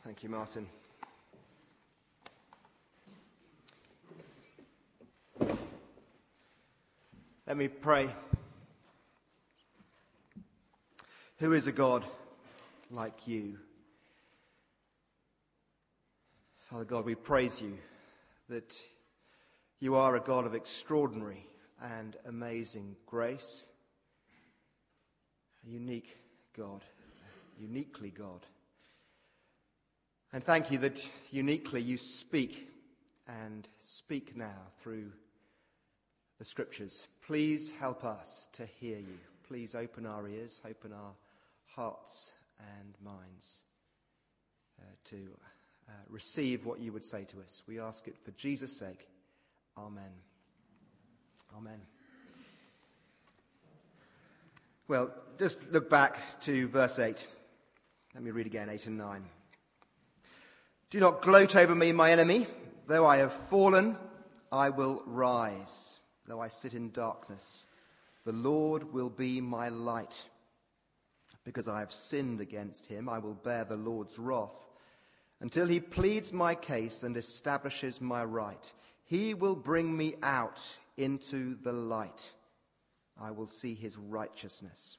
Thank you, Martin. Let me pray. Who is a God like you? Father God, we praise you that you are a God of extraordinary and amazing grace, a unique God, uniquely God. And thank you that uniquely you speak and speak now through the Scriptures. Please help us to hear you. Please open our ears, open our hearts and minds to receive what you would say to us. We ask it for Jesus' sake. Amen. Amen. Well, just look back to verse 8. Let me read again, 8 and 9. Do not gloat over me, my enemy. Though I have fallen, I will rise. Though I sit in darkness, the Lord will be my light. Because I have sinned against him, I will bear the Lord's wrath. Until he pleads my case and establishes my right, he will bring me out into the light. I will see his righteousness.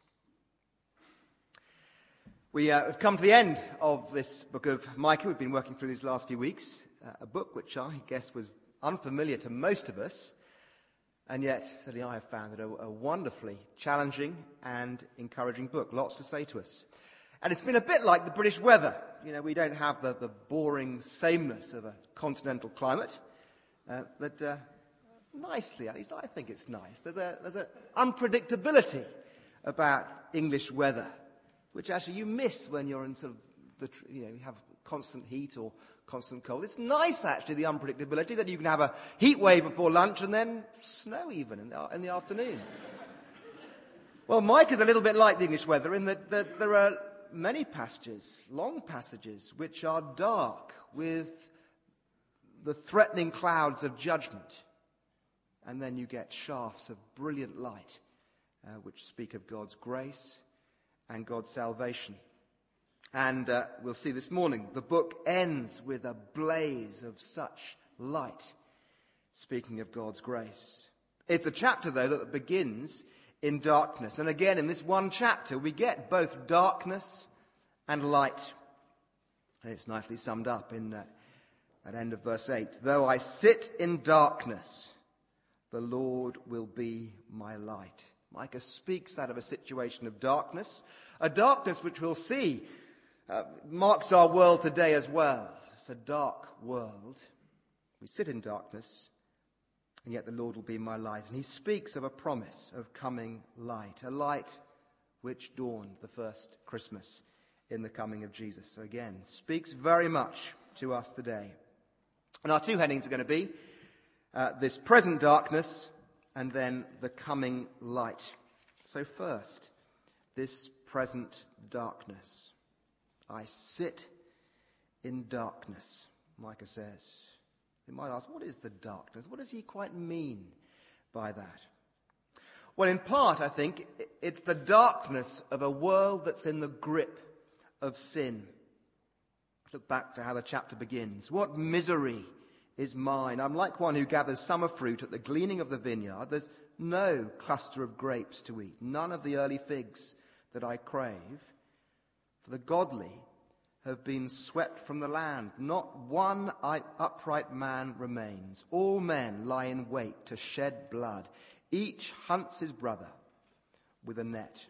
We have come to the end of this book of Micah. We've been working through these last few weeks, a book which I guess was unfamiliar to most of us, and yet certainly I have found it a wonderfully challenging and encouraging book. Lots to say to us. And it's been a bit like the British weather. You know, we don't have the boring sameness of a continental climate, but nicely, at least I think it's nice. There's an unpredictability about English weather, which actually you miss when you're in sort of you have constant heat or constant cold. It's nice, actually, the unpredictability that you can have a heat wave before lunch and then snow even in the afternoon. Well, Micah's a little bit like the English weather in that there are many passages, long passages, which are dark with the threatening clouds of judgment. And then you get shafts of brilliant light, which speak of God's grace and God's salvation. And we'll see this morning, the book ends with a blaze of such light, speaking of God's grace. It's a chapter, though, that begins in darkness. And again, in this one chapter, we get both darkness and light. And it's nicely summed up in that end of verse 8. Though I sit in darkness, the Lord will be my light. Micah speaks out of a situation of darkness, a darkness which we'll see marks our world today as well. It's a dark world. We sit in darkness, and yet the Lord will be my light. And he speaks of a promise of coming light, a light which dawned the first Christmas in the coming of Jesus. So again, speaks very much to us today. And our two headings are going to be this present darkness and then the coming light. So first, this present darkness. I sit in darkness, Micah says. You might ask, what is the darkness? What does he quite mean by that? Well, in part, I think, it's the darkness of a world that's in the grip of sin. Look back to how the chapter begins. What misery is mine. I'm like one who gathers summer fruit at the gleaning of the vineyard. There's no cluster of grapes to eat, none of the early figs that I crave. For the godly have been swept from the land. Not one upright man remains. All men lie in wait to shed blood. Each hunts his brother with a net.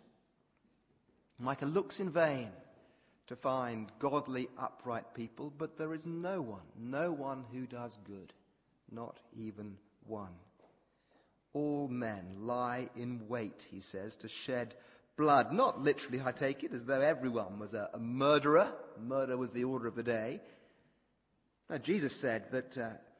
Micah looks in vain to find godly, upright people, but there is no one who does good, not even one. All men lie in wait, he says, to shed blood. Not literally, I take it, as though everyone was a murderer. Murder was the order of the day. No, Jesus said that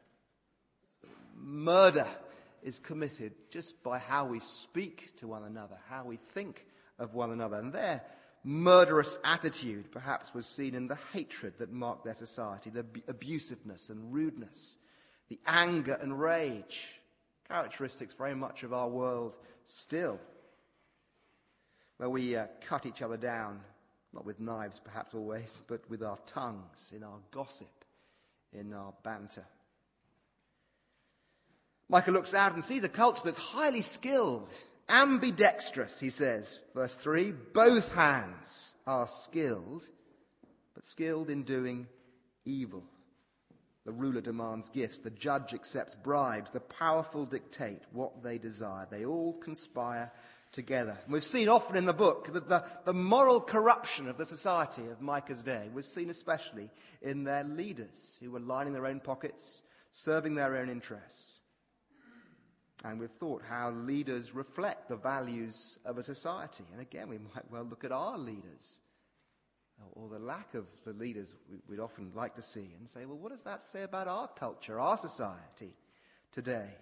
murder is committed just by how we speak to one another, how we think of one another. And their murderous attitude perhaps was seen in the hatred that marked their society, the abusiveness and rudeness, the anger and rage, characteristics very much of our world still, where we cut each other down Not with knives, perhaps always, but with our tongues, in our gossip, in our banter. Micah looks out and sees a culture that's highly skilled, ambidextrous, he says. Verse 3, both hands are skilled, but skilled in doing evil. The ruler demands gifts, the judge accepts bribes, the powerful dictate what they desire. They all conspire together. And we've seen often in the book that the moral corruption of the society of Micah's day was seen especially in their leaders who were lining their own pockets, serving their own interests. And we've thought how leaders reflect the values of a society. And again, we might well look at our leaders, or the lack of the leaders we'd often like to see, and say, well, what does that say about our culture, our society today?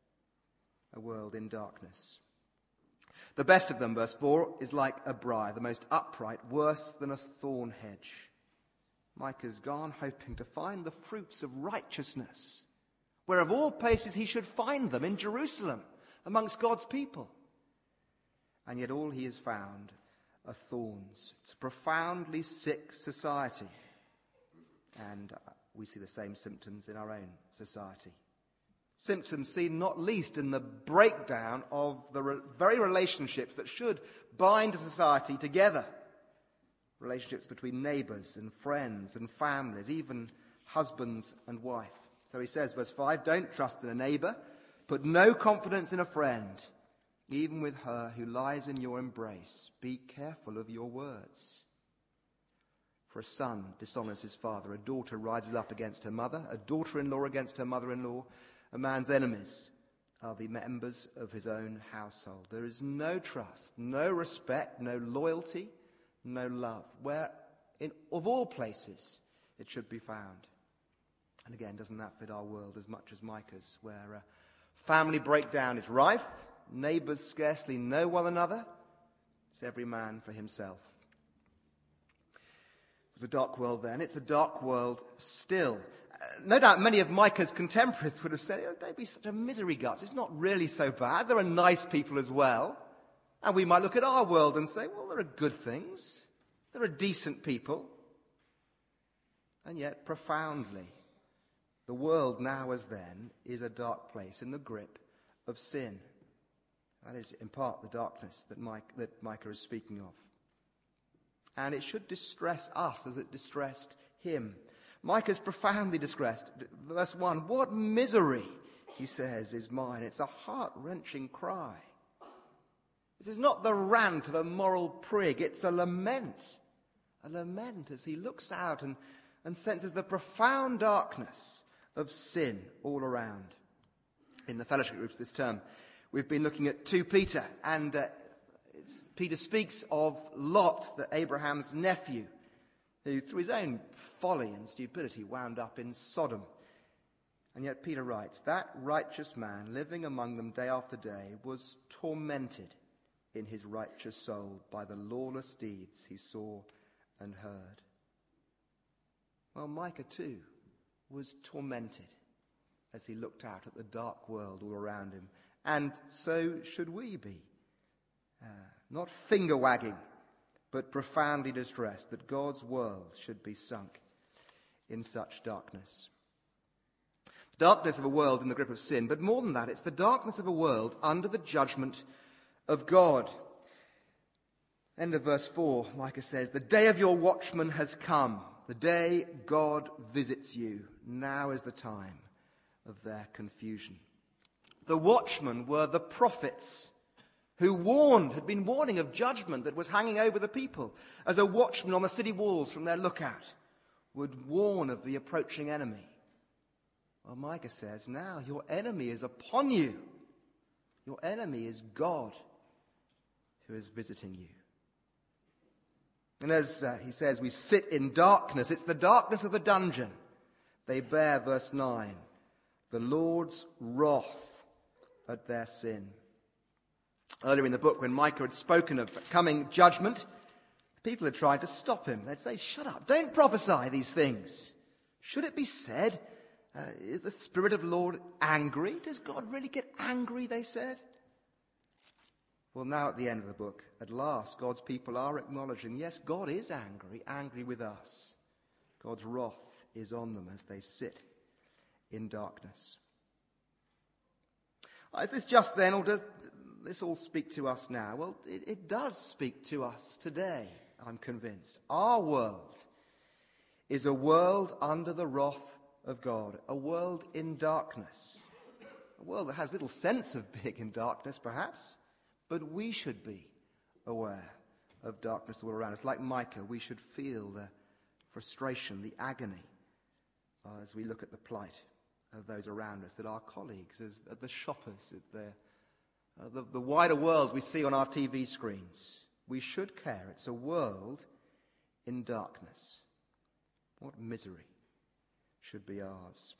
A world in darkness. The best of them, verse 4, is like a briar, the most upright, worse than a thorn hedge. Micah's gone hoping to find the fruits of righteousness, where of all places he should find them, in Jerusalem, amongst God's people. And yet all he has found are thorns. It's a profoundly sick society. And we see the same symptoms in our own society. Symptoms seen not least in the breakdown of the very relationships that should bind a society together. Relationships between neighbours and friends and families, even husbands and wife. So he says, verse 5, don't trust in a neighbour, put no confidence in a friend. Even with her who lies in your embrace, be careful of your words. For a son dishonours his father, a daughter rises up against her mother, a daughter-in-law against her mother-in-law. A man's enemies are the members of his own household. There is no trust, no respect, no loyalty, no love, where of all places it should be found. And again, doesn't that fit our world as much as Micah's, where family breakdown is rife, neighbours scarcely know one another, it's every man for himself. It was a dark world then, it's a dark world still. No doubt many of Micah's contemporaries would have said, oh, don't be such a misery guts. It's not really so bad. There are nice people as well. And we might look at our world and say, well, there are good things. There are decent people. And yet, profoundly, the world now as then is a dark place in the grip of sin. That is, in part, the darkness that Micah is speaking of. And it should distress us as it distressed him. Micah is profoundly distressed. Verse 1, what misery, he says, is mine. It's a heart-wrenching cry. This is not the rant of a moral prig. It's a lament as he looks out and senses the profound darkness of sin all around. In the fellowship groups this term, we've been looking at 2 Peter, and Peter speaks of Lot, Abraham's nephew, who through his own folly and stupidity wound up in Sodom. And yet Peter writes, that righteous man living among them day after day was tormented in his righteous soul by the lawless deeds he saw and heard. Well, Micah too was tormented as he looked out at the dark world all around him. And so should we be. Not finger-wagging, but profoundly distressed that God's world should be sunk in such darkness. The darkness of a world in the grip of sin, but more than that, it's the darkness of a world under the judgment of God. End of verse 4, Micah says, the day of your watchman has come, the day God visits you. Now is the time of their confusion. The watchmen were the prophets who had been warning of judgment that was hanging over the people, as a watchman on the city walls from their lookout would warn of the approaching enemy. Well, Micah says, now your enemy is upon you. Your enemy is God, who is visiting you. And as he says, we sit in darkness. It's the darkness of the dungeon. They bear, verse 9, the Lord's wrath at their sin. Earlier in the book, when Micah had spoken of coming judgment, people had tried to stop him. They'd say, shut up, don't prophesy these things. Should it be said, is the Spirit of the Lord angry? Does God really get angry, they said? Well, now at the end of the book, at last, God's people are acknowledging, yes, God is angry with us. God's wrath is on them as they sit in darkness. Is this just then, or does this all speak to us now? Well, it does speak to us today, I'm convinced. Our world is a world under the wrath of God, a world in darkness, a world that has little sense of being in darkness, perhaps, but we should be aware of darkness all around us. Like Micah, we should feel the frustration, the agony, as we look at the plight of those around us, at our colleagues, at the shoppers, at the wider world we see on our TV screens. We should care. It's a world in darkness. What misery should be ours.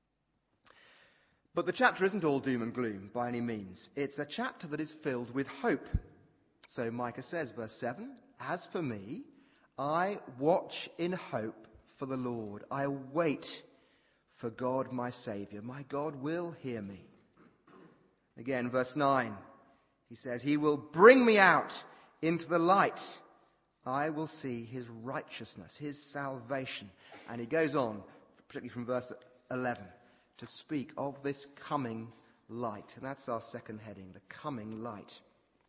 But the chapter isn't all doom and gloom by any means. It's a chapter that is filled with hope. So Micah says, verse 7, "As for me, I watch in hope for the Lord. I wait for God my Saviour. My God will hear me." Again, verse 9, he says, "He will bring me out into the light. I will see his righteousness, his salvation." And he goes on, particularly from verse 11, to speak of this coming light. And that's our second heading, the coming light.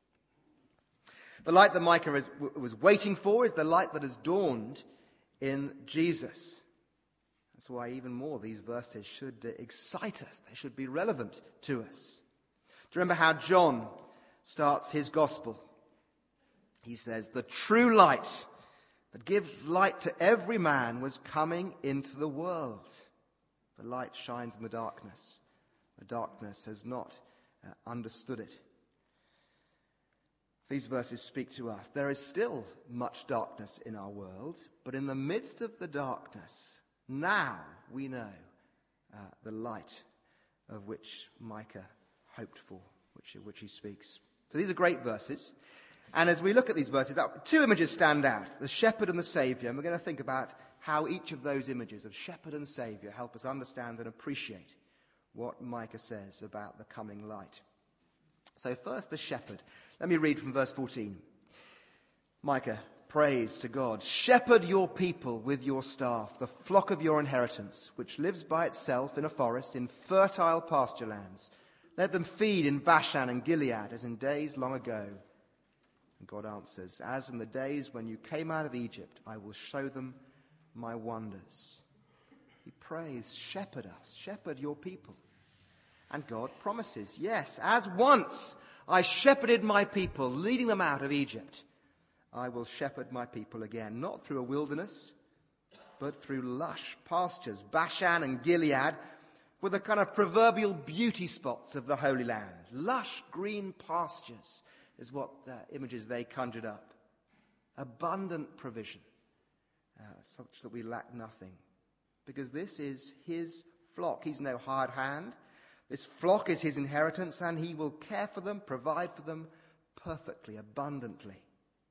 The light that Micah was waiting for is the light that has dawned in Jesus. That's why even more these verses should excite us. They should be relevant to us. Do you remember how John starts his gospel? He says, "The true light that gives light to every man was coming into the world." The light shines in the darkness. The darkness has not understood it. These verses speak to us. There is still much darkness in our world, but in the midst of the darkness, now we know the light of which Micah hoped for, which he speaks. So these are great verses. And as we look at these verses, two images stand out, the shepherd and the saviour. And we're going to think about how each of those images of shepherd and saviour help us understand and appreciate what Micah says about the coming light. So first, the shepherd. Let me read from verse 14. Micah prays to God, "Shepherd your people with your staff, the flock of your inheritance, which lives by itself in a forest, in fertile pasture lands. Let them feed in Bashan and Gilead, as in days long ago." And God answers, "As in the days when you came out of Egypt, I will show them my wonders." He prays, "Shepherd us, shepherd your people." And God promises, "Yes, as once I shepherded my people, leading them out of Egypt, I will shepherd my people again, not through a wilderness, but through lush pastures. Bashan and Gilead were the kind of proverbial beauty spots of the Holy Land. Lush green pastures is what the images they conjured up. Abundant provision, such that we lack nothing. Because this is his flock. He's no hard hand. This flock is his inheritance, and he will care for them, provide for them perfectly, abundantly.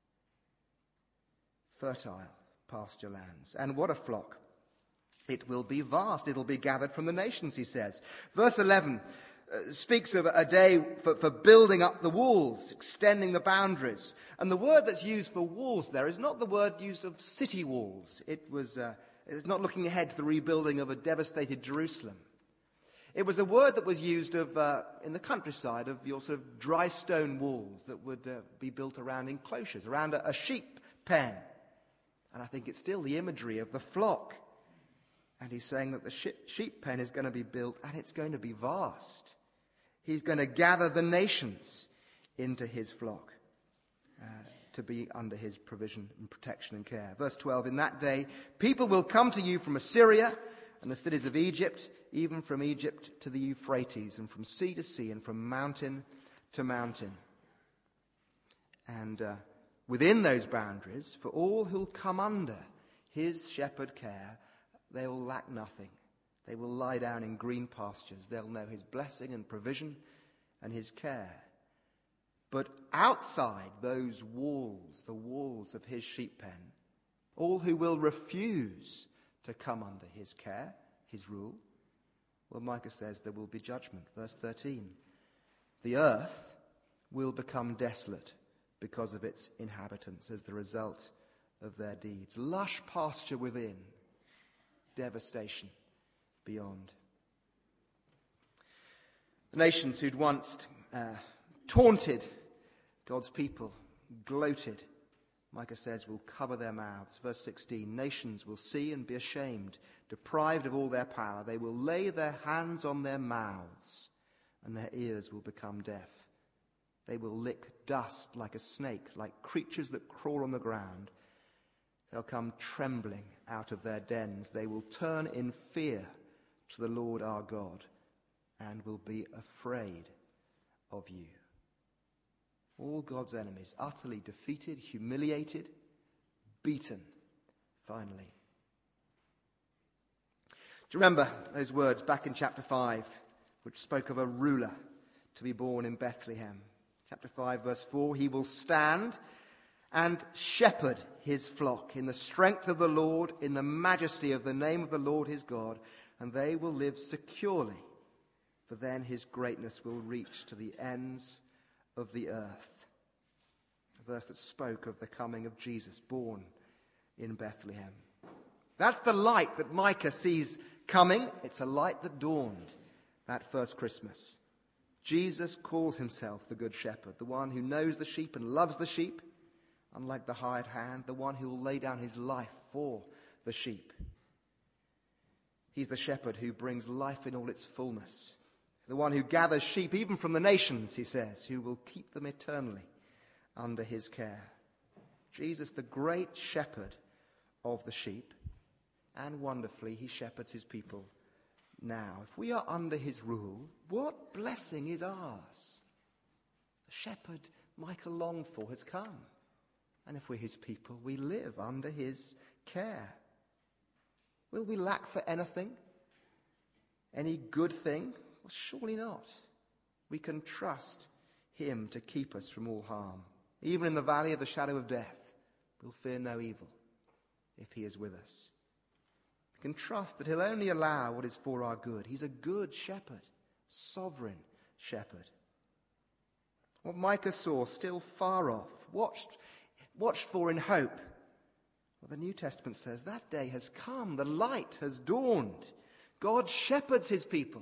Fertile pasture lands. And what a flock. It will be vast. It'll be gathered from the nations, he says. Verse 11 speaks of a day for building up the walls, extending the boundaries. And the word that's used for walls there is not the word used of city walls. It's not looking ahead to the rebuilding of a devastated Jerusalem. It was a word that was used of in the countryside of your sort of dry stone walls that would be built around enclosures, around a sheep pen. And I think it's still the imagery of the flock. And he's saying that the sheep pen is going to be built, and it's going to be vast. He's going to gather the nations into his flock to be under his provision and protection and care. Verse 12, "In that day, people will come to you from Assyria and the cities of Egypt, even from Egypt to the Euphrates, and from sea to sea, and from mountain to mountain." And within those boundaries, for all who'll come under his shepherd care, they will lack nothing. They will lie down in green pastures. They'll know his blessing and provision and his care. But outside those walls, the walls of his sheep pen, all who will refuse to come under his care, his rule, well, Micah says there will be judgment. Verse 13, "The earth will become desolate because of its inhabitants as the result of their deeds. Lush pasture within, devastation beyond. The nations who'd once taunted God's people, gloated, Micah says, will cover their mouths. Verse 16, nations will see and be ashamed, deprived of all their power. They will lay their hands on their mouths, and their ears will become deaf. They will lick dust like a snake, like creatures that crawl on the ground. They'll come trembling out of their dens. They will turn in fear to the Lord our God and will be afraid of you. All God's enemies utterly defeated, humiliated, beaten, finally. Do you remember those words back in chapter 5, which spoke of a ruler to be born in Bethlehem? Chapter 5, verse 4, he will stand and shepherd his flock in the strength of the Lord, in the majesty of the name of the Lord his God, and they will live securely, for then his greatness will reach to the ends of the earth. A verse that spoke of the coming of Jesus, born in Bethlehem. That's the light that Micah sees coming. It's a light that dawned that first Christmas. Jesus calls himself the Good Shepherd, the one who knows the sheep and loves the sheep, unlike the hired hand, the one who will lay down his life for the sheep. He's the shepherd who brings life in all its fullness, the one who gathers sheep even from the nations, he says, who will keep them eternally under his care. Jesus, the great shepherd of the sheep, and wonderfully, he shepherds his people now. If we are under his rule, what blessing is ours? The shepherd Micah longed for has come. And if we're his people, we live under his care. Will we lack for anything? Any good thing? Well, surely not. We can trust him to keep us from all harm. Even in the valley of the shadow of death, we'll fear no evil if he is with us. We can trust that he'll only allow what is for our good. He's a good shepherd, sovereign shepherd. What Micah saw still far off, watched for in hope. Well, the New Testament says that day has come. The light has dawned. God shepherds his people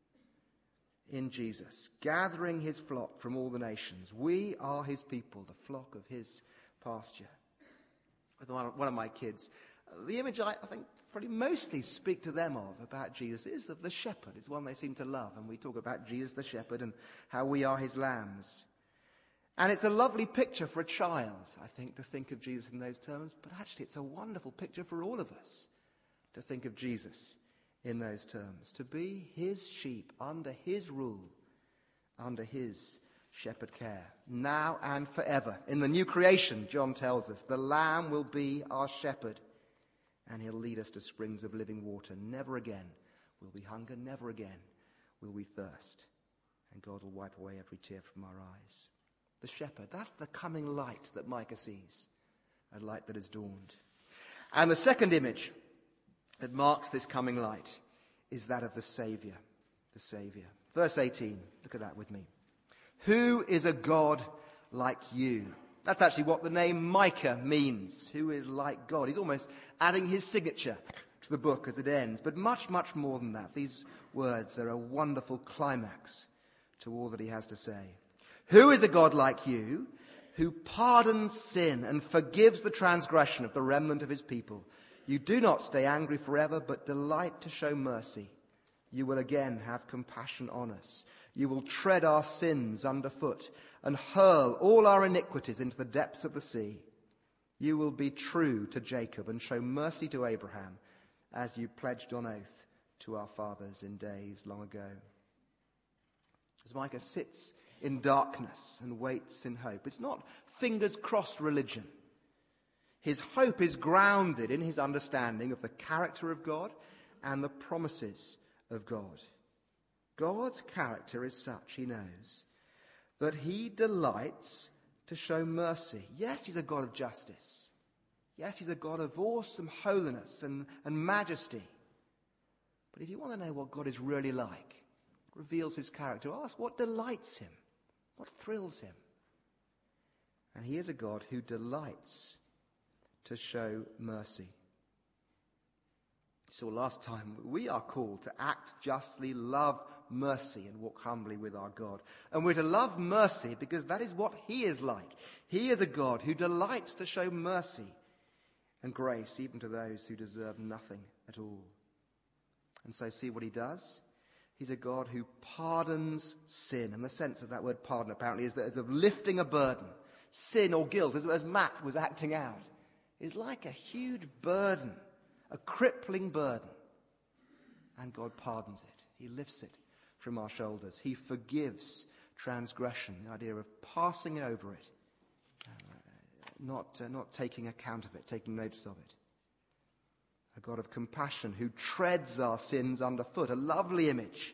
in Jesus, gathering his flock from all the nations. We are his people, the flock of his pasture. With one of my kids, the image I think probably mostly speak to them of about Jesus is of the shepherd. It's one they seem to love, and we talk about Jesus the shepherd and how we are his lambs. And it's a lovely picture for a child, I think, to think of Jesus in those terms, but actually it's a wonderful picture for all of us to think of Jesus in those terms, to be his sheep under his rule, under his shepherd care, now and forever. In the new creation, John tells us, the Lamb will be our shepherd, and he'll lead us to springs of living water. Never again will we hunger, never again will we thirst, and God will wipe away every tear from our eyes. The shepherd, that's the coming light that Micah sees, a light that has dawned. And the second image that marks this coming light is that of the Saviour, the Saviour. Verse 18, look at that with me. Who is a God like you? That's actually what the name Micah means. Who is like God? He's almost adding his signature to the book as it ends. But much, much more than that. These words are a wonderful climax to all that he has to say. Who is a God like you, who pardons sin and forgives the transgression of the remnant of his people? You do not stay angry forever, but delight to show mercy. You will again have compassion on us. You will tread our sins underfoot and hurl all our iniquities into the depths of the sea. You will be true to Jacob and show mercy to Abraham, as you pledged on oath to our fathers in days long ago. As Micah sits in darkness and waits in hope, it's not fingers-crossed religion. His hope is grounded in his understanding of the character of God and the promises of God. God's character is such, he knows, that he delights to show mercy. Yes, he's a God of justice. Yes, he's a God of awesome holiness and majesty. But if you want to know what God is really like, reveals his character, ask what delights him. What thrills him? And he is a God who delights to show mercy. So last time, we are called to act justly, love mercy, and walk humbly with our God. And we're to love mercy because that is what he is like. He is a God who delights to show mercy and grace even to those who deserve nothing at all. And so see what he does? He's a God who pardons sin. And the sense of that word pardon apparently is that as of lifting a burden. Sin or guilt, as Matt was acting out, is like a huge burden, a crippling burden. And God pardons it. He lifts it from our shoulders. He forgives transgression, the idea of passing over it, not taking account of it, taking notice of it. A God of compassion who treads our sins underfoot, a lovely image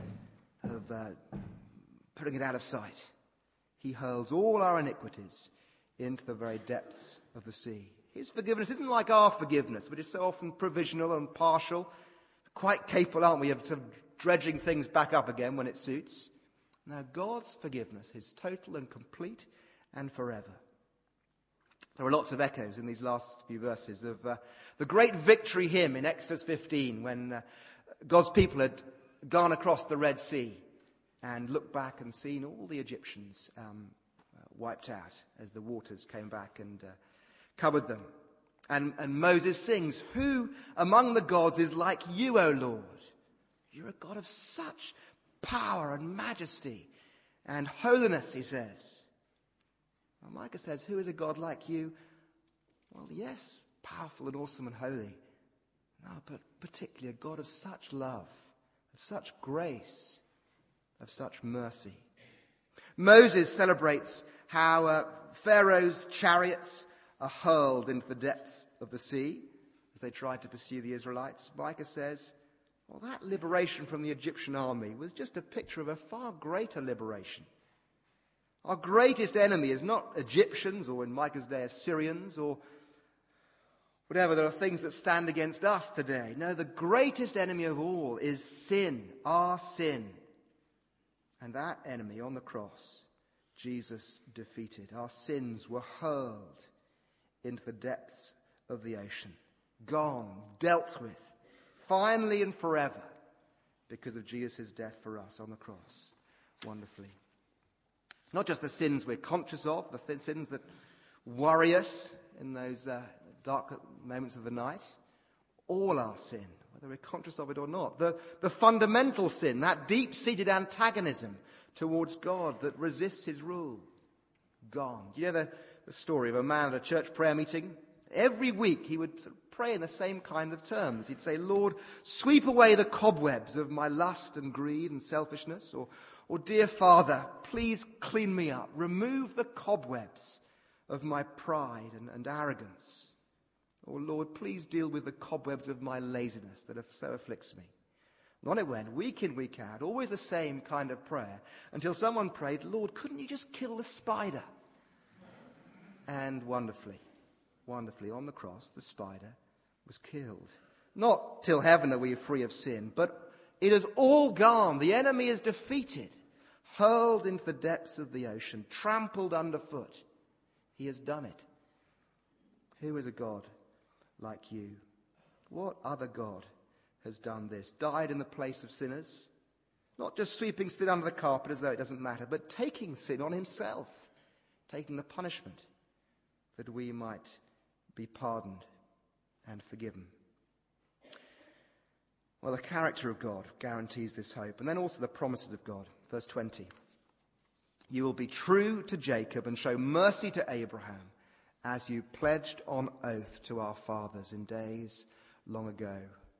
of putting it out of sight. He hurls all our iniquities into the very depths of the sea. His forgiveness isn't like our forgiveness, which is so often provisional and partial. Quite capable, aren't we, of sort of dredging things back up again when it suits. Now, God's forgiveness is total and complete and forever. There are lots of echoes in these last few verses of the great victory hymn in Exodus 15 when God's people had gone across the Red Sea and looked back and seen all the Egyptians wiped out as the waters came back and covered them. And Moses sings, "Who among the gods is like you, O Lord? You're a God of such power and majesty and holiness," he says. Well, Micah says, who is a God like you? Well, yes, powerful and awesome and holy. No, but particularly a God of such love, of such grace, of such mercy. Moses celebrates how Pharaoh's chariots are hurled into the depths of the sea as they tried to pursue the Israelites. Micah says, well, that liberation from the Egyptian army was just a picture of a far greater liberation. Our greatest enemy is not Egyptians or in Micah's day Assyrians or whatever. There are things that stand against us today. No, the greatest enemy of all is sin, our sin. And that enemy on the cross, Jesus defeated. Our sins were hurled into the depths of the ocean, gone, dealt with, finally and forever, because of Jesus' death for us on the cross. Wonderfully. Not just the sins we're conscious of, the sins that worry us in those dark moments of the night. All our sin, whether we're conscious of it or not. The fundamental sin, that deep-seated antagonism towards God that resists his rule. Gone. Do you know the story of a man at a church prayer meeting? Every week he would sort of pray in the same kind of terms. He'd say, Lord, sweep away the cobwebs of my lust and greed and selfishness. Or dear Father, please clean me up. Remove the cobwebs of my pride and arrogance. Or Lord, please deal with the cobwebs of my laziness that so afflicts me. And on it went, week in, week out, always the same kind of prayer, until someone prayed, Lord, couldn't you just kill the spider? And wonderfully, on the cross, the spider was killed. Not till heaven are we free of sin, but it is all gone. The enemy is defeated, hurled into the depths of the ocean, trampled underfoot. He has done it. Who is a God like you? What other God has done this? Died in the place of sinners? Not just sweeping sin under the carpet as though it doesn't matter, but taking sin on himself, taking the punishment that we might be pardoned and forgiven. Well, the character of God guarantees this hope. And then also the promises of God. Verse 20. You will be true to Jacob and show mercy to Abraham, as you pledged on oath to our fathers in days long ago.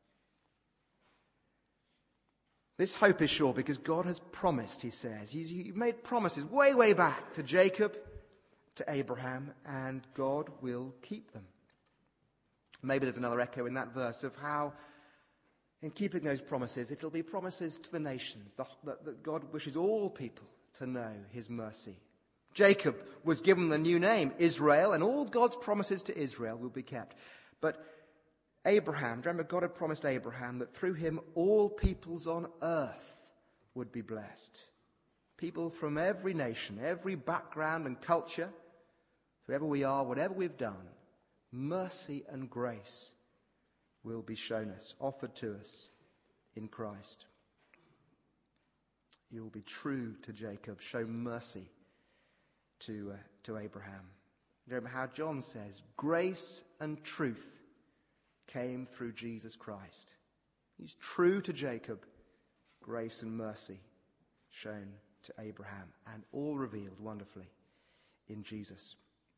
This hope is sure because God has promised, he says. He made promises way, way back to Jacob, to Abraham, and God will keep them. Maybe there's another echo in that verse of how, in keeping those promises, it'll be promises to the nations, that God wishes all people to know his mercy. Jacob was given the new name, Israel, and all God's promises to Israel will be kept. But Abraham, remember God had promised Abraham that through him all peoples on earth would be blessed. people from every nation, every background and culture, whoever we are, whatever we've done, mercy and grace will be shown us, offered to us in Christ. You'll be true to Jacob, show mercy to Abraham. Remember how John says, grace and truth came through Jesus Christ. He's true to Jacob, grace and mercy shown to Abraham, and all revealed wonderfully in Jesus.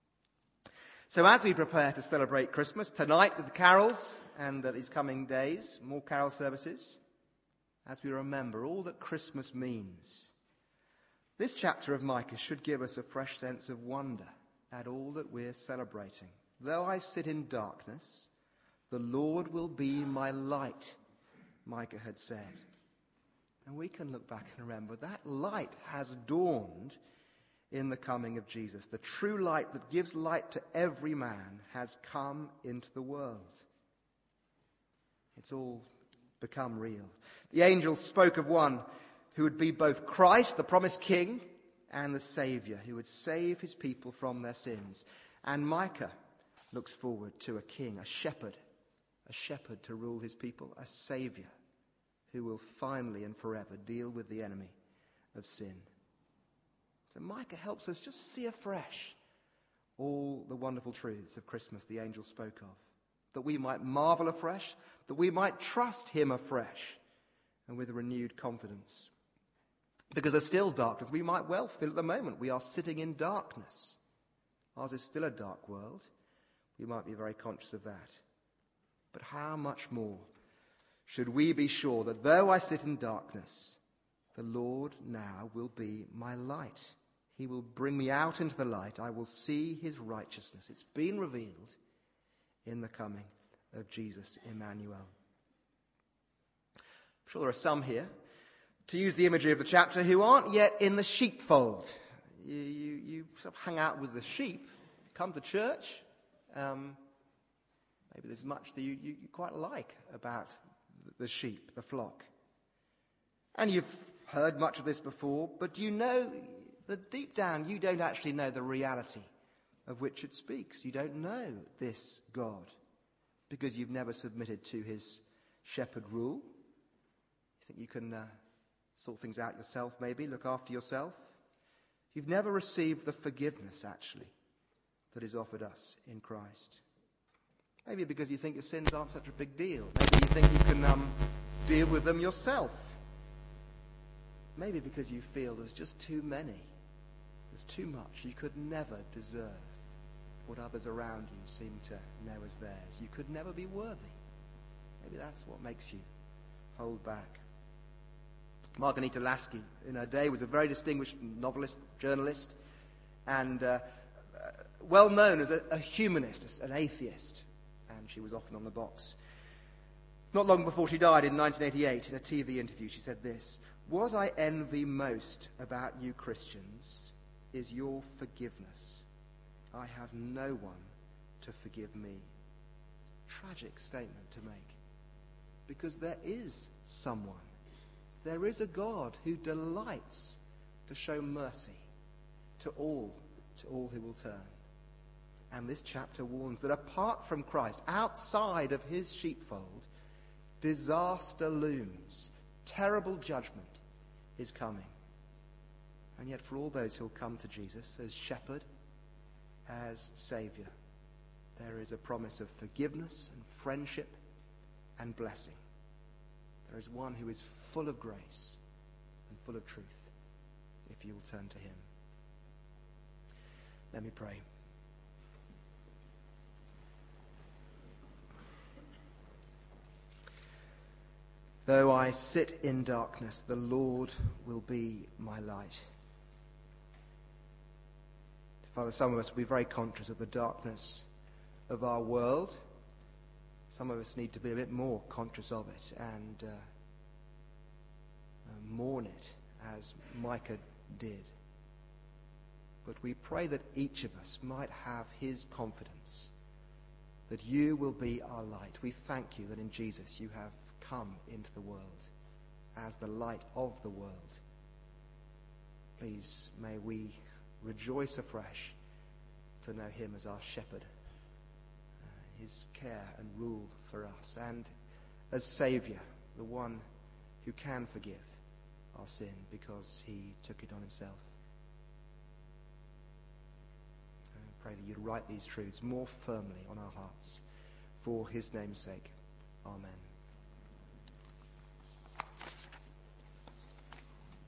So as we prepare to celebrate Christmas tonight with the carols and these coming days, more carol services, as we remember all that Christmas means, this chapter of Micah should give us a fresh sense of wonder at all that we're celebrating. Though I sit in darkness, the Lord will be my light, Micah had said. And we can look back and remember that light has dawned in the coming of Jesus. The true light that gives light to every man has come into the world. It's all become real. The angel spoke of one who would be both Christ, the promised king, and the Saviour, who would save his people from their sins. And Micah looks forward to a king, a shepherd to rule his people, a Saviour who will finally and forever deal with the enemy of sin. So Micah helps us just see afresh all the wonderful truths of Christmas the angel spoke of, that we might marvel afresh, that we might trust him afresh and with renewed confidence. Because there's still darkness. We might well feel at the moment we are sitting in darkness. Ours is still a dark world. We might be very conscious of that. But how much more should we be sure that though I sit in darkness, the Lord now will be my light. He will bring me out into the light. I will see his righteousness. It's been revealed in the coming of Jesus, Emmanuel. I'm sure there are some here, to use the imagery of the chapter, who aren't yet in the sheepfold. You sort of hang out with the sheep, come to church. Maybe there's much that you quite like about the sheep, the flock. And you've heard much of this before, but you know that deep down you don't actually know the reality of which it speaks. You don't know this God because you've never submitted to his shepherd rule. You think you can sort things out yourself, maybe, look after yourself. You've never received the forgiveness, actually, that is offered us in Christ. Maybe because you think your sins aren't such a big deal. Maybe you think you can deal with them yourself. Maybe because you feel there's just too many. There's too much. You could never deserve what others around you seem to know as theirs. You could never be worthy. Maybe that's what makes you hold back. Margarita Lasky, in her day, was a very distinguished novelist, journalist, and well known as a humanist, an atheist. And she was often on the box. Not long before she died in 1988, in a TV interview, she said this: "What I envy most about you Christians is your forgiveness. I have no one to forgive me." Tragic statement to make, because there is someone. There is a God who delights to show mercy to all who will turn. And this chapter warns that apart from Christ, outside of his sheepfold, disaster looms. Terrible judgment is coming. And yet for all those who'll come to Jesus as shepherd, as Saviour, there is a promise of forgiveness and friendship and blessing. There is one who is full of grace and full of truth, if you will turn to him. Let me pray. Though I sit in darkness, the Lord will be my light. Father, some of us will be very conscious of the darkness of our world. Some of us need to be a bit more conscious of it and mourn it, as Micah did. But we pray that each of us might have his confidence that you will be our light. We thank you that in Jesus you have come into the world as the light of the world. please may we rejoice afresh to know him as our shepherd, his care and rule for us, and as Saviour, the one who can forgive our sin because he took it on himself. I pray that you'd write these truths more firmly on our hearts for his name's sake. Amen.